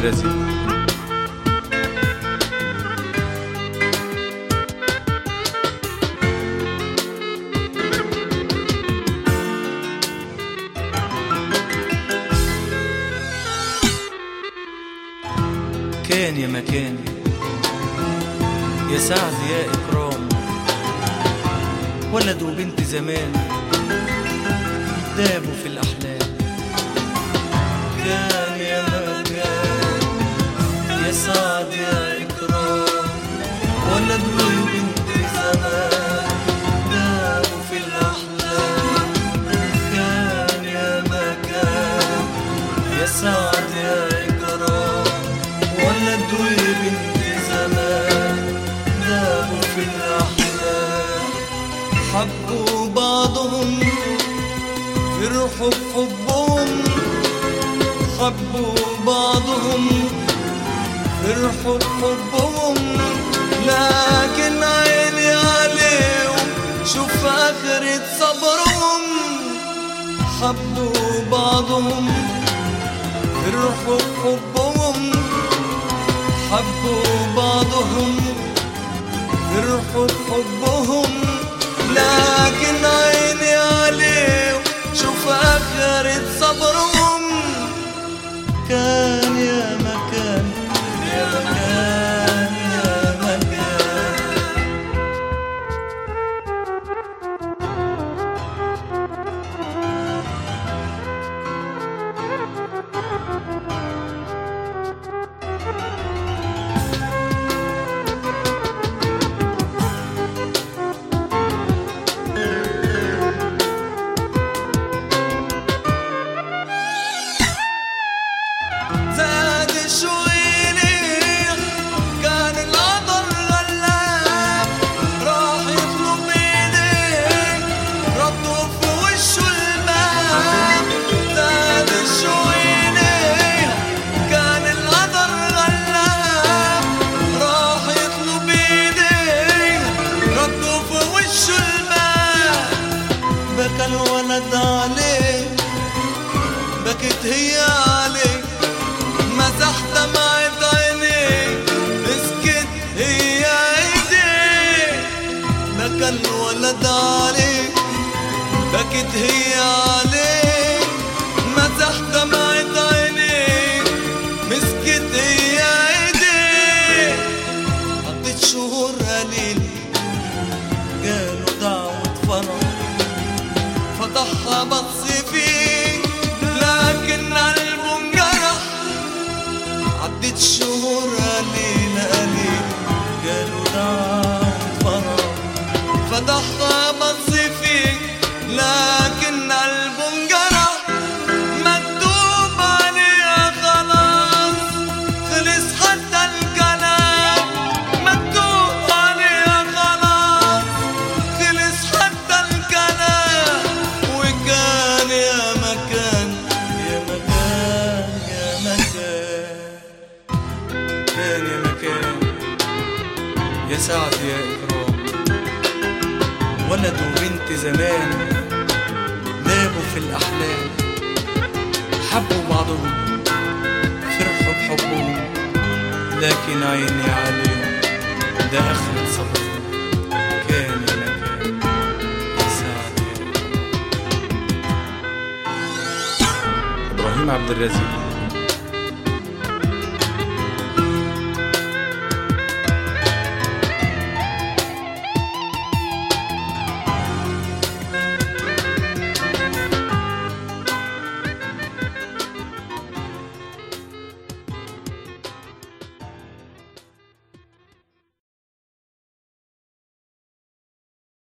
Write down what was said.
الرازق. كان يا مكان يا سعد يا إكرام، ولد وبنت زمان دابوا في الأحلام. كان يا مكان يا سعد يا إكرام، ولد وبنت زمان دابوا في الأحلام. كان يا مكان يا سعد يا إكرام، ولد وبنت زمان دابوا في الأحلام. حبوا بعضهم فرحوا بحبهم، حبوا بعضهم فرحوا بحبهم، لكن عيني عليهم شوف آخرة صبرهم. حبوا بعضهم فرحوا بحبهم، حبوا بعضهم فرحوا بحبهم، لكن عيني عليهم شوف آخرة صبرهم. كان يا مكان يا مكان يا مكان. بكى الولد عليه بكت هي عليه، مسح دمعة عينيه مسكت هي ايديه. بكى الولد عليه بكت هي عليه، مسح دمعة عينيه مسكت هي ايديه. عدت شهور قليل جاله دعوة فرح، فتحها بص فيه لكن قلبه انجرح. عدت شهور قليلة قليل جاله دعوة فرح، فتحها بص فيه لكن قلبه انجرح. مكتوب عليها خلاص خلص حتى الكلام، مكتوب عليها خلاص خلص حتى الكلام. وكان يا مكان يا مكان يا مكان، كان يا مكان يا سعد يا إكرام، ولد وبنت زمان دابوا في الأحلام. حبوا بعضهم فرحوا بحبهم، لكن عيني عليهم ده آخرة صبرهم. كان يا مكان يا سعد يا إكرام. إبراهيم عبد الرازق.